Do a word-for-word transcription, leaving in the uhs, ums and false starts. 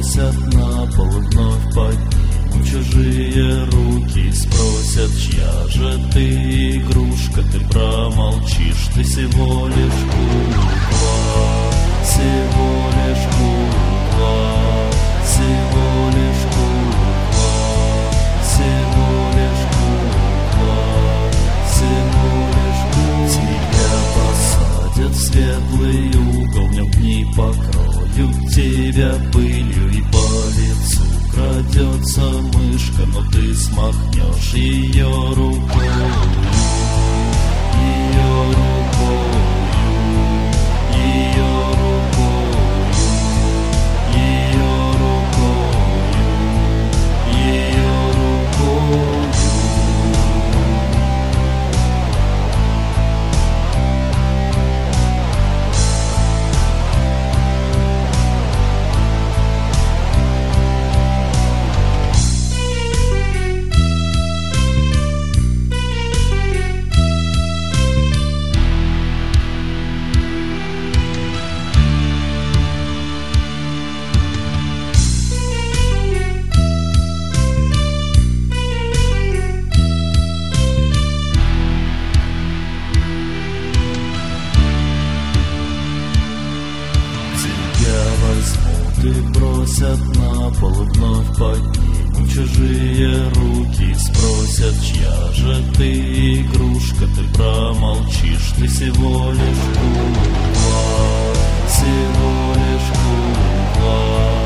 бросят на пол, вновь поднимут чужие руки, спросят, чья же ты игрушка, ты промолчишь, ты всего лишь кукла, всего лишь кукла, всего лишь кукла, всего лишь кукла, всего лишь кукла. Тебя посадят в светлый угол, днем дни покроют тебя пылью, и по лицу крадется мышка, но ты смахнешь ее рукою, ее рукою, ее рукою, ее рукою, ее рукою. И бросят на пол, вновь поднимут чужие руки, спросят, чья же ты игрушка, ты промолчишь, ты всего лишь кукла, всего лишь кукла.